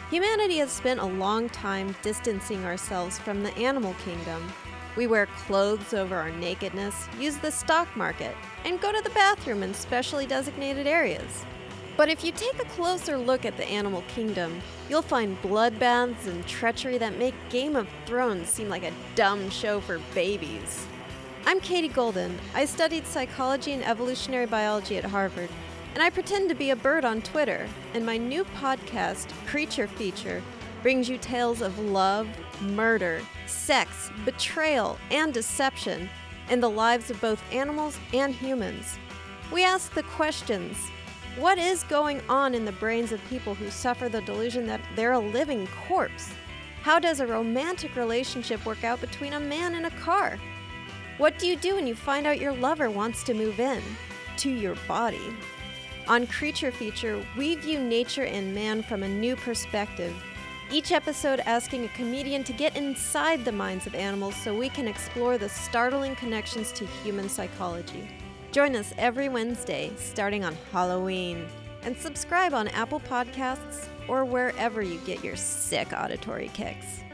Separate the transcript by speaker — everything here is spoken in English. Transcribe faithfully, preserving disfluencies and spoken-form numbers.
Speaker 1: Humanity has spent a long time distancing ourselves from the animal kingdom. We wear clothes over our nakedness, use the stock market, and go to the bathroom in specially designated areas. But if you take a closer look at the animal kingdom, you'll find bloodbaths and treachery that make Game of Thrones seem like a dumb show for babies. I'm Katie Golden. I studied psychology and evolutionary biology at Harvard, and I pretend to be a bird on Twitter. And my new podcast, Creature Feature, brings you tales of love, murder, sex, betrayal, and deception in the lives of both animals and humans. We ask the questions: what is going on in the brains of people who suffer the delusion that they're a living corpse? How does a romantic relationship work out between a man and a car? What do you do when you find out your lover wants to move in to your body? On Creature Feature, we view nature and man from a new perspective, each episode asking a comedian to get inside the minds of animals so we can explore the startling connections to human psychology. Join us every Wednesday, starting on Halloween, and subscribe on Apple Podcasts or wherever you get your sick auditory kicks.